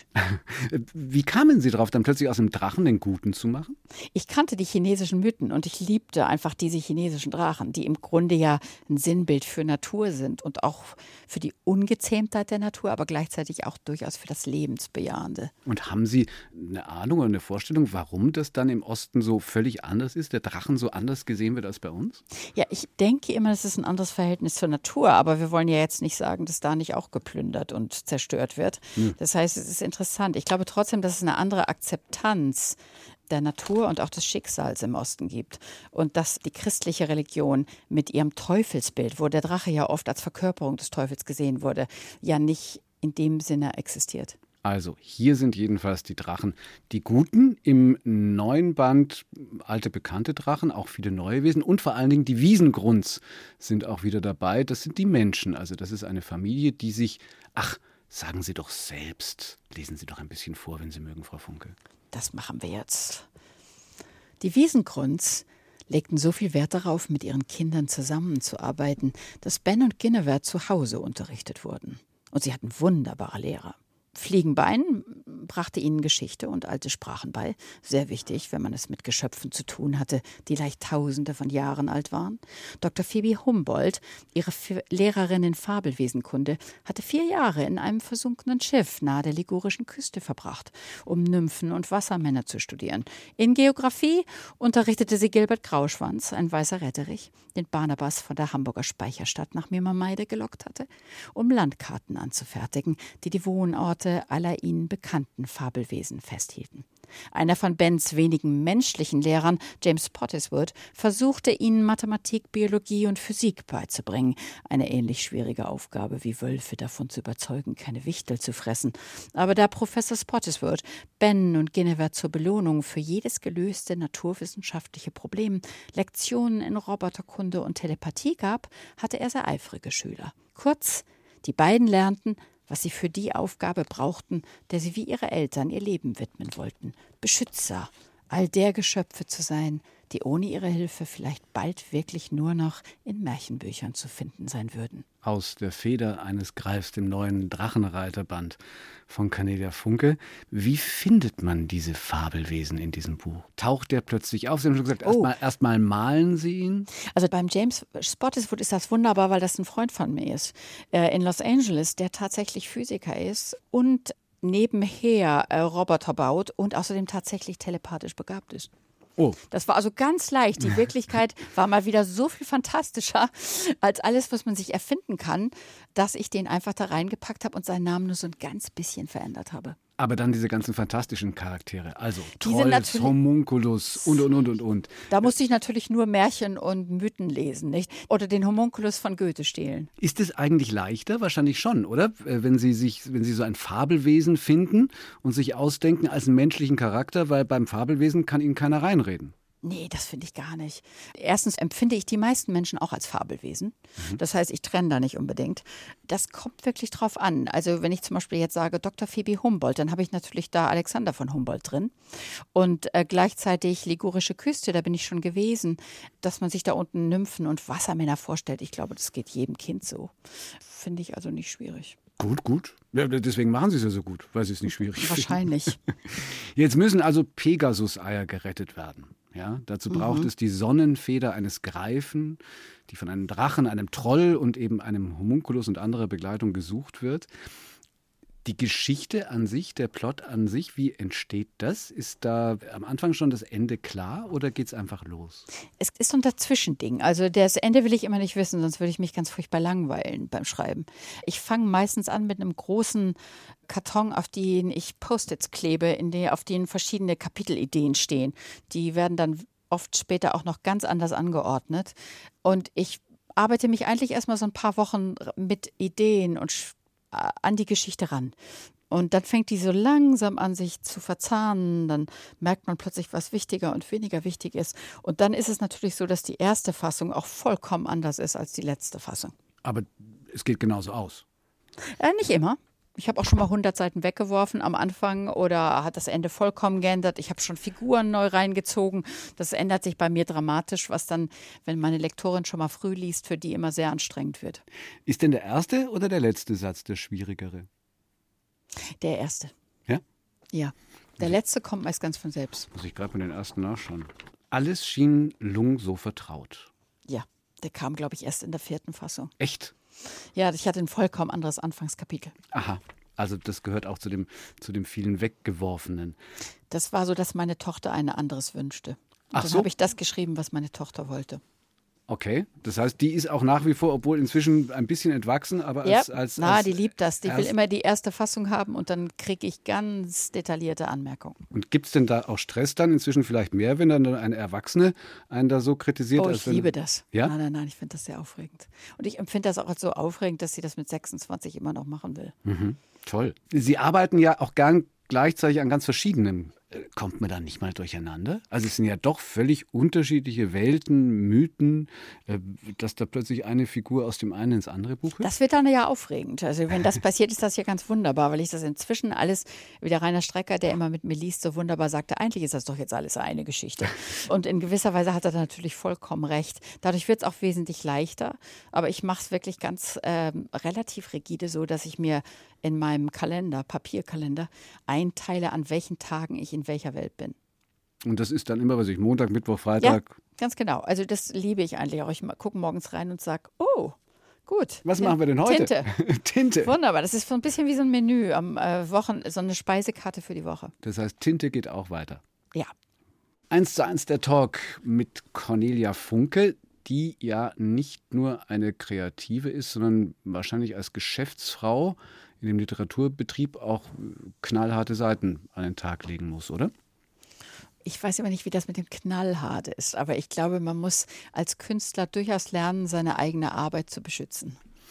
Wie kamen Sie drauf, dann plötzlich aus dem Drachen den Guten zu machen? Ich kannte die chinesischen Mythen und ich liebte einfach diese chinesischen Drachen, die im Grunde ja ein Sinnbild für Natur sind und auch für die die Ungezähmtheit der Natur, aber gleichzeitig auch durchaus für das Lebensbejahende. Und haben Sie eine Ahnung oder eine Vorstellung, warum das dann im Osten so völlig anders ist, der Drachen so anders gesehen wird als bei uns? Ja, ich denke immer, das ist ein anderes Verhältnis zur Natur, aber wir wollen ja jetzt nicht sagen, dass da nicht auch geplündert und zerstört wird. Hm. Das heißt, es ist interessant. Ich glaube trotzdem, dass es eine andere Akzeptanz der Natur und auch des Schicksals im Osten gibt. Und dass die christliche Religion mit ihrem Teufelsbild, wo der Drache ja oft als Verkörperung des Teufels gesehen wurde, ja nicht in dem Sinne existiert. Also, hier sind jedenfalls die Drachen, die Guten, im neuen Band alte bekannte Drachen, auch viele neue Wesen und vor allen Dingen die Wiesengrunds sind auch wieder dabei. Das sind die Menschen, also das ist eine Familie, die sich, ach, sagen Sie doch selbst, lesen Sie doch ein bisschen vor, wenn Sie mögen, Frau Funke. Das machen wir jetzt. Die Wiesengrunds legten so viel Wert darauf, mit ihren Kindern zusammenzuarbeiten, dass Ben und Guinevere zu Hause unterrichtet wurden. Und sie hatten wunderbare Lehrer. Fliegenbein brachte ihnen Geschichte und alte Sprachen bei. Sehr wichtig, wenn man es mit Geschöpfen zu tun hatte, die leicht Tausende von Jahren alt waren. Doktor Phoebe Humboldt, ihre F- Lehrerin in Fabelwesenkunde, hatte vier Jahre in einem versunkenen Schiff nahe der ligurischen Küste verbracht, um Nymphen und Wassermänner zu studieren. In Geographie unterrichtete sie Gilbert Grauschwanz, ein weißer Retterich, den Barnabas von der Hamburger Speicherstadt nach Mimermeide gelockt hatte, um Landkarten anzufertigen, die die Wohnorte aller ihnen bekannten Fabelwesen festhielten. Einer von Bens wenigen menschlichen Lehrern, James Spottiswoode, versuchte ihnen Mathematik, Biologie und Physik beizubringen. Eine ähnlich schwierige Aufgabe wie Wölfe davon zu überzeugen, keine Wichtel zu fressen. Aber da Professor Spottiswoode Ben und Guinevere zur Belohnung für jedes gelöste naturwissenschaftliche Problem Lektionen in Roboterkunde und Telepathie gab, hatte er sehr eifrige Schüler. Kurz, die beiden lernten, was sie für die Aufgabe brauchten, der sie wie ihre Eltern ihr Leben widmen wollten. Beschützer all der Geschöpfe zu sein, die ohne ihre Hilfe vielleicht bald wirklich nur noch in Märchenbüchern zu finden sein würden. Aus der Feder eines Greifs, dem neuen Drachenreiterband von Cornelia Funke. Wie findet man diese Fabelwesen in diesem Buch? Taucht der plötzlich auf? Sie haben schon gesagt, Oh. erstmal erst mal malen Sie ihn. Also beim James Spottiswoode ist das wunderbar, weil das ein Freund von mir ist. Äh, in Los Angeles, der tatsächlich Physiker ist und nebenher äh, Roboter baut und außerdem tatsächlich telepathisch begabt ist. Oh. Das war also ganz leicht. Die Wirklichkeit war mal wieder so viel fantastischer als alles, was man sich erfinden kann, dass ich den einfach da reingepackt habe und seinen Namen nur so ein ganz bisschen verändert habe. Aber dann diese ganzen fantastischen Charaktere, also Die sind Trolls, natürlich- Homunculus und, und, und, und, und. Da musste ich natürlich nur Märchen und Mythen lesen, nicht? Oder den Homunculus von Goethe stehlen. Ist es eigentlich leichter? Wahrscheinlich schon, oder? Äh, Wenn Sie sich, wenn Sie so ein Fabelwesen finden und sich ausdenken als einen menschlichen Charakter, weil beim Fabelwesen kann Ihnen keiner reinreden. Nee, das finde ich gar nicht. Erstens empfinde ich die meisten Menschen auch als Fabelwesen. Das heißt, ich trenne da nicht unbedingt. Das kommt wirklich drauf an. Also wenn ich zum Beispiel jetzt sage Doktor Phoebe Humboldt, dann habe ich natürlich da Alexander von Humboldt drin. Und äh, gleichzeitig Ligurische Küste, da bin ich schon gewesen. Dass man sich da unten Nymphen und Wassermänner vorstellt, ich glaube, das geht jedem Kind so. Finde ich also nicht schwierig. Gut, gut. Ja, deswegen machen Sie es ja so gut, weil Sie es nicht schwierig finden. Wahrscheinlich. Jetzt müssen also Pegasus-Eier gerettet werden. Ja, dazu braucht Mhm. es die Sonnenfeder eines Greifen, die von einem Drachen, einem Troll und eben einem Homunculus und anderer Begleitung gesucht wird. Die Geschichte an sich, der Plot an sich, wie entsteht das? Ist da am Anfang schon das Ende klar oder geht es einfach los? Es ist so ein Dazwischending. Also das Ende will ich immer nicht wissen, sonst würde ich mich ganz furchtbar langweilen beim Schreiben. Ich fange meistens an mit einem großen Karton, auf den ich Post-its klebe, in der, auf denen verschiedene Kapitelideen stehen. Die werden dann oft später auch noch ganz anders angeordnet. Und ich arbeite mich eigentlich erstmal so ein paar Wochen mit Ideen und sch- an die Geschichte ran. Und dann fängt die so langsam an, sich zu verzahnen. Dann merkt man plötzlich, was wichtiger und weniger wichtig ist. Und dann ist es natürlich so, dass die erste Fassung auch vollkommen anders ist als die letzte Fassung. Aber es geht genauso aus. Äh, nicht immer. Ich habe auch schon mal hundert Seiten weggeworfen am Anfang oder hat das Ende vollkommen geändert. Ich habe schon Figuren neu reingezogen. Das ändert sich bei mir dramatisch, was dann, wenn meine Lektorin schon mal früh liest, für die immer sehr anstrengend wird. Ist denn der erste oder der letzte Satz der schwierigere? Der erste. Ja? Ja. Der letzte kommt meist ganz von selbst. Muss ich gerade mal den ersten nachschauen. Alles schien Lung so vertraut. Ja. Der kam, glaube ich, erst in der vierten Fassung. Echt? Ja, ich hatte ein vollkommen anderes Anfangskapitel. Aha, also das gehört auch zu dem, zu dem vielen Weggeworfenen. Das war so, dass meine Tochter ein anderes wünschte. Und Ach dann so? habe ich das geschrieben, was meine Tochter wollte. Okay, das heißt, die ist auch nach wie vor, obwohl inzwischen ein bisschen entwachsen, aber als... Ja, als, na, als die liebt das. Die will erst- immer die erste Fassung haben und dann kriege ich ganz detaillierte Anmerkungen. Und gibt es denn da auch Stress dann inzwischen vielleicht mehr, wenn dann eine Erwachsene einen da so kritisiert? Oh, als ich wenn, liebe das. Ja? Nein, nein, nein, ich finde das sehr aufregend. Und ich empfinde das auch als so aufregend, dass sie das mit sechsundzwanzig immer noch machen will. Mhm, toll. Sie arbeiten ja auch gern gleichzeitig an ganz verschiedenen. Äh, Kommt man da nicht mal durcheinander? Also es sind ja doch völlig unterschiedliche Welten, Mythen, äh, dass da plötzlich eine Figur aus dem einen ins andere Buch hüpft. Das wird dann ja aufregend. Also wenn das passiert, ist das ja ganz wunderbar, weil ich das inzwischen alles, wie der Rainer Strecker, der immer mit mir liest, so wunderbar sagte, eigentlich ist das doch jetzt alles eine Geschichte. Und in gewisser Weise hat er natürlich vollkommen recht. Dadurch wird es auch wesentlich leichter, aber ich mache es wirklich ganz ähm, relativ rigide so, dass ich mir in meinem Kalender, Papierkalender, einteile, an welchen Tagen ich in welcher Welt bin. Und das ist dann immer, was ich, Montag, Mittwoch, Freitag. Ja, ganz genau. Also das liebe ich eigentlich auch. Ich gucke morgens rein und sage, oh, gut. Was Tin- machen wir denn heute? Tinte. Tinte. Wunderbar. Das ist so ein bisschen wie so ein Menü am äh, Wochen, so eine Speisekarte für die Woche. Das heißt, Tinte geht auch weiter. Ja. Eins zu eins der Talk mit Cornelia Funke, die ja nicht nur eine Kreative ist, sondern wahrscheinlich als Geschäftsfrau in dem Literaturbetrieb auch knallharte Seiten an den Tag legen muss, oder? Ich weiß immer nicht, wie das mit dem Knallhart ist, aber ich glaube, man muss als Künstler durchaus lernen, seine eigene Arbeit zu beschützen.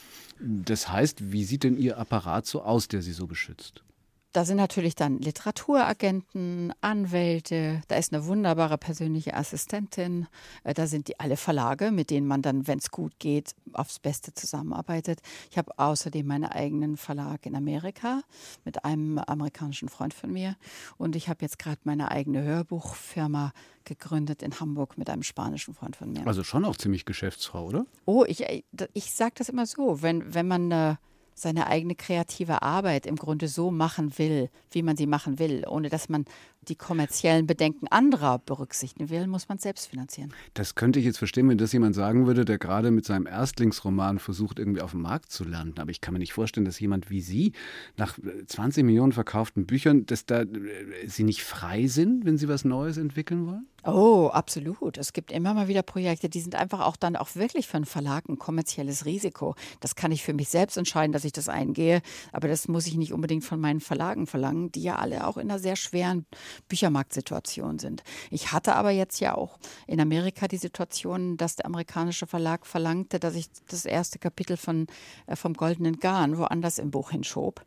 Das heißt, wie sieht denn Ihr Apparat so aus, der Sie so beschützt? Da sind natürlich dann Literaturagenten, Anwälte, da ist eine wunderbare persönliche Assistentin, äh, da sind die alle Verlage, mit denen man dann, wenn es gut geht, aufs Beste zusammenarbeitet. Ich habe außerdem meinen eigenen Verlag in Amerika mit einem amerikanischen Freund von mir und ich habe jetzt gerade meine eigene Hörbuchfirma gegründet in Hamburg mit einem spanischen Freund von mir. Also schon auch ziemlich Geschäftsfrau, oder? Oh, ich, ich sage das immer so, wenn, wenn man äh, seine eigene kreative Arbeit im Grunde so machen will, wie man sie machen will, ohne dass man die kommerziellen Bedenken anderer berücksichtigen will, muss man es selbst finanzieren. Das könnte ich jetzt verstehen, wenn das jemand sagen würde, der gerade mit seinem Erstlingsroman versucht, irgendwie auf dem Markt zu landen. Aber ich kann mir nicht vorstellen, dass jemand wie Sie nach zwanzig Millionen verkauften Büchern, dass da Sie nicht frei sind, wenn Sie was Neues entwickeln wollen? Oh, absolut. Es gibt immer mal wieder Projekte, die sind einfach auch dann auch wirklich für einen Verlag ein kommerzielles Risiko. Das kann ich für mich selbst entscheiden, dass ich das eingehe, aber das muss ich nicht unbedingt von meinen Verlagen verlangen, die ja alle auch in einer sehr schweren Büchermarktsituation sind. Ich hatte aber jetzt ja auch in Amerika die Situation, dass der amerikanische Verlag verlangte, dass ich das erste Kapitel von, äh, vom Goldenen Garn woanders im Buch hinschob.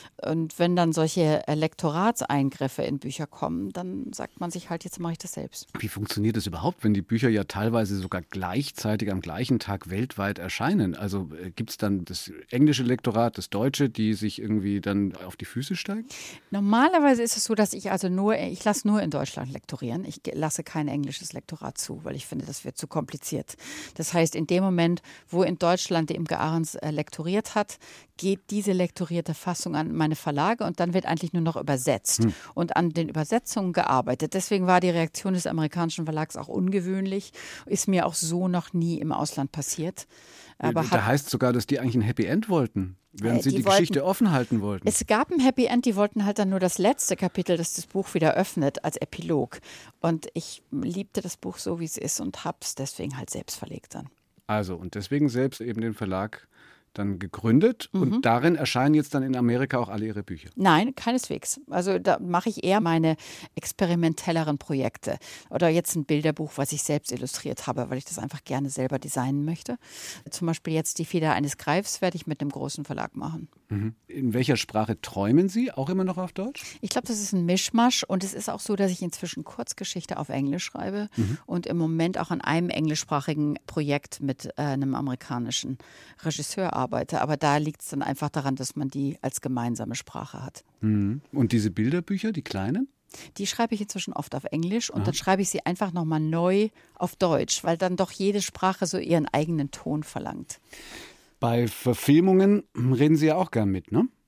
Und wenn dann solche äh, Lektoratseingriffe in Bücher kommen, dann sagt man sich halt, jetzt mache ich das selbst. Wie funktioniert das überhaupt, wenn die Bücher ja teilweise sogar gleichzeitig am gleichen Tag weltweit erscheinen? Also äh, gibt es dann das englische Lektorat, das deutsche, die sich irgendwie dann auf die Füße steigen? Normalerweise ist es so, dass ich also nur, ich lasse nur in Deutschland lektorieren. Ich lasse kein englisches Lektorat zu, weil ich finde, das wird zu kompliziert. Das heißt, in dem Moment, wo in Deutschland der Imke Ahrens äh, lektoriert hat, geht diese lektorierte Fassung an meine Verlage und dann wird eigentlich nur noch übersetzt hm. und an den Übersetzungen gearbeitet. Deswegen war die Reaktion des amerikanischen Verlags auch ungewöhnlich, ist mir auch so noch nie im Ausland passiert. Aber da hat, heißt sogar, dass die eigentlich ein Happy End wollten, während äh, sie die die wollten, Geschichte offen halten wollten. Es gab ein Happy End, die wollten halt dann nur das letzte Kapitel, das das Buch wieder öffnet, als Epilog. Und ich liebte das Buch so, wie es ist und habe es deswegen halt selbst verlegt dann. Also, und deswegen selbst eben den Verlag dann gegründet Mhm. und darin erscheinen jetzt dann in Amerika auch alle Ihre Bücher. Nein, keineswegs. Also da mache ich eher meine experimentelleren Projekte. Oder jetzt ein Bilderbuch, was ich selbst illustriert habe, weil ich das einfach gerne selber designen möchte. Zum Beispiel jetzt die Feder eines Greifs werde ich mit einem großen Verlag machen. Mhm. In welcher Sprache träumen Sie? Auch immer noch auf Deutsch? Ich glaube, das ist ein Mischmasch und es ist auch so, dass ich inzwischen Kurzgeschichte auf Englisch schreibe mhm. und im Moment auch an einem englischsprachigen Projekt mit äh, einem amerikanischen Regisseur arbeite. Aber da liegt es dann einfach daran, dass man die als gemeinsame Sprache hat. Mhm. Und diese Bilderbücher, die kleinen? Die schreibe ich inzwischen oft auf Englisch und Aha. dann schreibe ich sie einfach nochmal neu auf Deutsch, weil dann doch jede Sprache so ihren eigenen Ton verlangt. Bei Verfilmungen reden Sie ja auch gern mit, ne?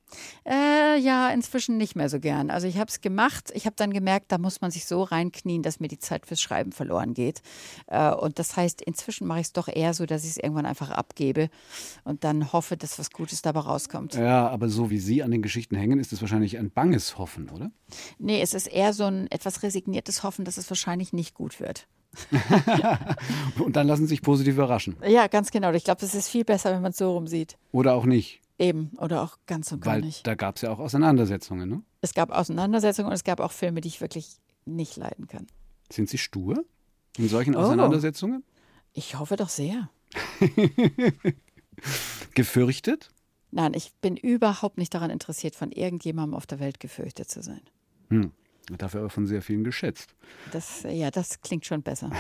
Äh, ja, inzwischen nicht mehr so gern. Also ich habe es gemacht. Ich habe dann gemerkt, da muss man sich so reinknien, dass mir die Zeit fürs Schreiben verloren geht. Äh, und das heißt, inzwischen mache ich es doch eher so, dass ich es irgendwann einfach abgebe und dann hoffe, dass was Gutes dabei rauskommt. Ja, aber so wie Sie an den Geschichten hängen, ist es wahrscheinlich ein banges Hoffen, oder? Nee, es ist eher so ein etwas resigniertes Hoffen, dass es wahrscheinlich nicht gut wird. Und dann lassen Sie sich positiv überraschen. Ja, ganz genau. Ich glaube, es ist viel besser, wenn man es so rum sieht. Oder auch nicht. Eben, oder auch ganz und gar Weil nicht. da gab es ja auch Auseinandersetzungen, ne? Es gab Auseinandersetzungen und es gab auch Filme, die ich wirklich nicht leiden kann. Sind Sie stur in solchen Oh. Auseinandersetzungen? Ich hoffe doch sehr. Gefürchtet? Nein, ich bin überhaupt nicht daran interessiert, von irgendjemandem auf der Welt gefürchtet zu sein. Hm. Dafür aber von sehr vielen geschätzt. Das, ja, das klingt schon besser.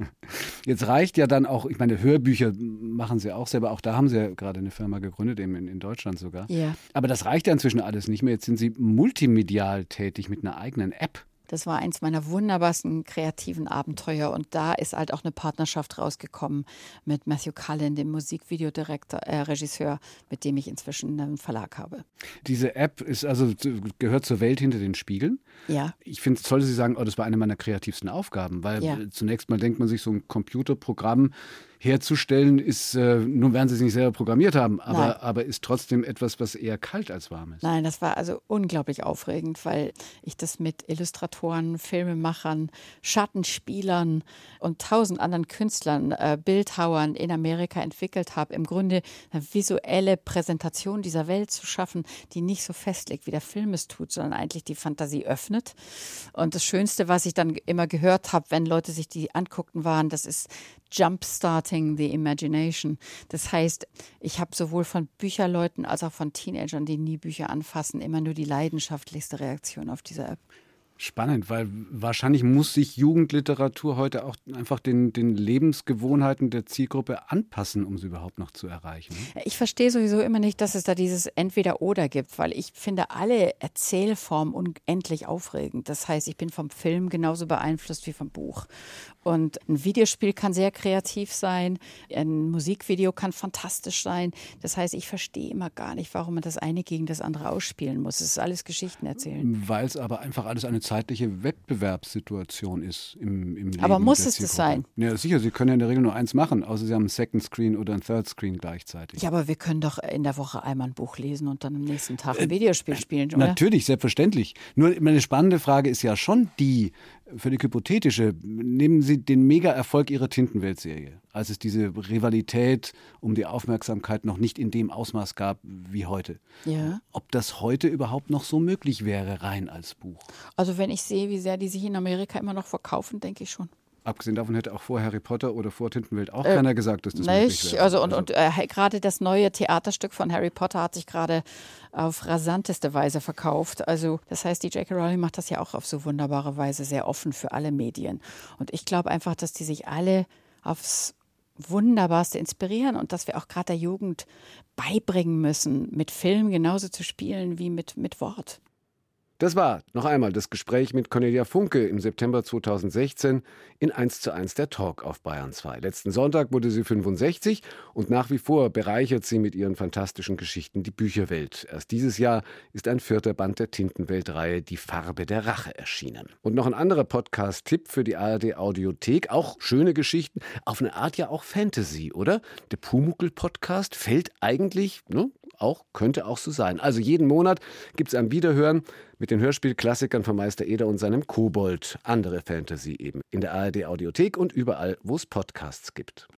Jetzt reicht ja dann auch, ich meine, Hörbücher machen Sie auch selber, auch da haben Sie ja gerade eine Firma gegründet, eben in, in Deutschland sogar. Ja. Aber das reicht ja inzwischen alles nicht mehr. Jetzt sind Sie multimedial tätig mit einer eigenen App. Das war eins meiner wunderbarsten kreativen Abenteuer und da ist halt auch eine Partnerschaft rausgekommen mit Matthew Cullen, dem Musikvideodirektor, äh, Regisseur, mit dem ich inzwischen einen Verlag habe. Diese App ist also gehört zur Welt hinter den Spiegeln. Ja. Ich finde es toll, dass Sie sagen, oh, das war eine meiner kreativsten Aufgaben, weil Ja. zunächst mal denkt man sich, so ein Computerprogramm herzustellen ist, äh, nun werden Sie es nicht selber programmiert haben, Nein. aber, aber ist trotzdem etwas, was eher kalt als warm ist. Nein, das war also unglaublich aufregend, weil ich das mit Illustratoren, Filmemachern, Schattenspielern und tausend anderen Künstlern, äh, Bildhauern in Amerika entwickelt habe. Im Grunde eine visuelle Präsentation dieser Welt zu schaffen, die nicht so festlegt, wie der Film es tut, sondern eigentlich die Fantasie öffnet. Und das Schönste, was ich dann immer gehört habe, wenn Leute sich die anguckten, waren, das ist Jumpstarting the Imagination. Das heißt, ich habe sowohl von Bücherleuten als auch von Teenagern, die nie Bücher anfassen, immer nur die leidenschaftlichste Reaktion auf diese App. Spannend, weil wahrscheinlich muss sich Jugendliteratur heute auch einfach den, den Lebensgewohnheiten der Zielgruppe anpassen, um sie überhaupt noch zu erreichen. Ich verstehe sowieso immer nicht, dass es da dieses Entweder-Oder gibt, weil ich finde alle Erzählformen unendlich aufregend. Das heißt, ich bin vom Film genauso beeinflusst wie vom Buch. Und ein Videospiel kann sehr kreativ sein, ein Musikvideo kann fantastisch sein. Das heißt, ich verstehe immer gar nicht, warum man das eine gegen das andere ausspielen muss. Es ist alles Geschichten erzählen. Weil es aber einfach alles eine zeitliche Wettbewerbssituation ist im, im Leben. Aber muss der es das Zielgruppe. sein? Ja, sicher, Sie können ja in der Regel nur eins machen, außer Sie haben einen Second Screen oder einen Third Screen gleichzeitig. Ja, aber wir können doch in der Woche einmal ein Buch lesen und dann am nächsten Tag ein Videospiel spielen, oder? Natürlich, selbstverständlich. Nur meine spannende Frage ist ja schon die, völlig hypothetische. Nehmen Sie den Mega-Erfolg Ihrer Tintenwelt-Serie, als es diese Rivalität um die Aufmerksamkeit noch nicht in dem Ausmaß gab wie heute. Ja. Ob das heute überhaupt noch so möglich wäre, rein als Buch? Also wenn ich sehe, wie sehr die sich in Amerika immer noch verkaufen, denke ich schon. Abgesehen davon hätte auch vor Harry Potter oder vor Tintenwelt auch Äh, keiner gesagt, dass das möglich Nicht? wäre. Also und, und äh, gerade das neue Theaterstück von Harry Potter hat sich gerade auf rasanteste Weise verkauft. Also das heißt, die J K. Rowling macht das ja auch auf so wunderbare Weise sehr offen für alle Medien. Und ich glaube einfach, dass die sich alle aufs Wunderbarste inspirieren und dass wir auch gerade der Jugend beibringen müssen, mit Film genauso zu spielen wie mit, mit Wort. Das war noch einmal das Gespräch mit Cornelia Funke im September zweitausendsechzehn in eins zu eins der Talk auf Bayern zwei. Letzten Sonntag wurde sie fünfundsechzig und nach wie vor bereichert sie mit ihren fantastischen Geschichten die Bücherwelt. Erst dieses Jahr ist ein vierter Band der Tintenwelt-Reihe Die Farbe der Rache erschienen. Und noch ein anderer Podcast-Tipp für die A R D-Audiothek. Auch schöne Geschichten, auf eine Art ja auch Fantasy, oder? Der Pumuckl-Podcast fällt eigentlich, ne, auch, könnte auch so sein. Also jeden Monat gibt es ein Wiederhören mit den Hörspielklassikern von Meister Eder und seinem Kobold. Andere Fantasy eben in der A R D-Audiothek und überall, wo es Podcasts gibt.